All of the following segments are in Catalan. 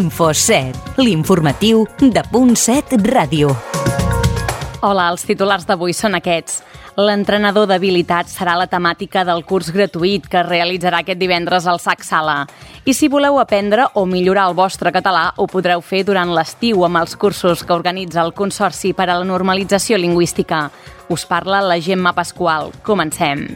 Info7, l'informatiu de Punt 7 Ràdio. Hola, els titulars d'avui són aquests. L'entrenador d'habilitats serà la temàtica del curs gratuït que es realitzarà aquest divendres al SAC Sala. I si voleu aprendre o millorar el vostre català, ho podreu fer durant l'estiu amb els cursos que organitza el Consorci per a la Normalització Lingüística. Us parla la Gemma Pasqual. Comencem.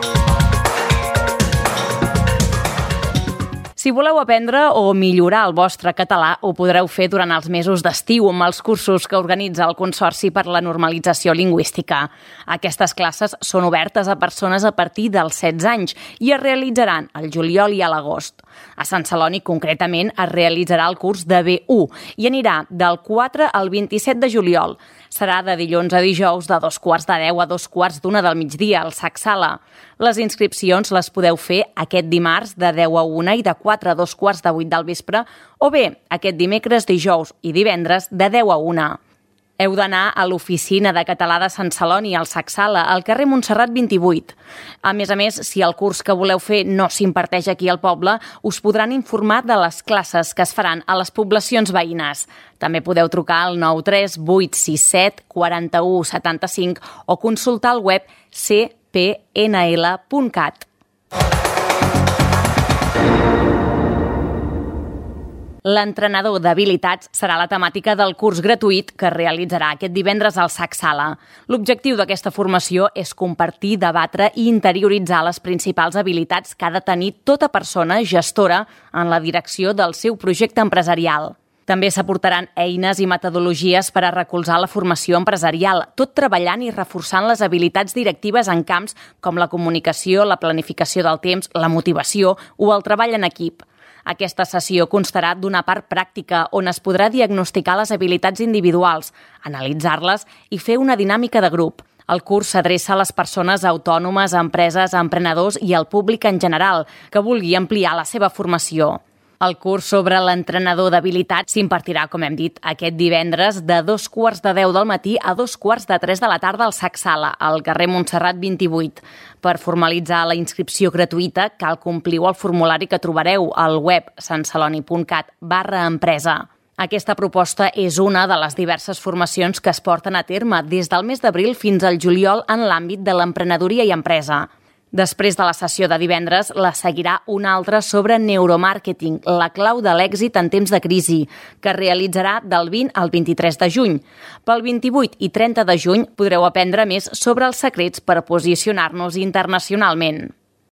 Si voleu aprendre o millorar el vostre català, ho podreu fer durant els mesos d'estiu amb els cursos que organitza el Consorci per la Normalització Lingüística. Aquestes classes són obertes a persones a partir dels 16 anys i es realitzaran al juliol i a l'agost. A Sant Celoni, concretament, es realitzarà el curs de B1 i anirà del 4 al 27 de juliol. Serà de dilluns a dijous de 9:15 a 2:15 del migdia al SAC Sala. Les inscripcions les podeu fer aquest dimarts de 10 a 1 i de 4 a 2:15 del vespre o bé aquest dimecres, dijous i divendres de 10 a 1. Heu d'anar a l'oficina de català de Sant Celoni al SAC Sala, al carrer Montserrat 28. A més, si el curs que voleu fer no s'imparteix aquí al poble, us podran informar de les classes que es faran a les poblacions veïnes. També podeu trucar al 93 867 41 75 o consultar el web cpnl.cat. L'entrenador d'habilitats serà la temàtica del curs gratuït que es realitzarà aquest divendres al SAC Sala. L'objectiu d'aquesta formació és compartir, debatre i interioritzar les principals habilitats que ha de tenir tota persona gestora en la direcció del seu projecte empresarial. També s'aportaran eines i metodologies per a recolzar la formació empresarial, tot treballant i reforçant les habilitats directives en camps com la comunicació, la planificació del temps, la motivació o el treball en equip. Aquesta sessió constarà d'una part pràctica on es podrà diagnosticar les habilitats individuals, analitzar-les i fer una dinàmica de grup. El curs s'adreça a les persones autònomes, empreses, emprenedors i al públic en general que vulgui ampliar la seva formació. El curs sobre l'entrenador d'habilitats s'impartirà, com hem dit, aquest divendres de 2:15 del matí a 2:15 de la tarda al SAC Sala, al carrer Montserrat 28. Per formalitzar la inscripció gratuïta, cal que ompliu el formulari que trobareu al web santceloni.cat/empresa. Aquesta proposta és una de les diverses formacions que es porten a terme des del mes d'abril fins al juliol en l'àmbit de l'emprenedoria i empresa. Després de la sessió de divendres, la seguirà una altra sobre neuromàrqueting, la clau de l'èxit en temps de crisi, que es realitzarà del 20 al 23 de juny. Pel 28 i 30 de juny podreu aprendre més sobre els secrets per posicionar-nos internacionalment.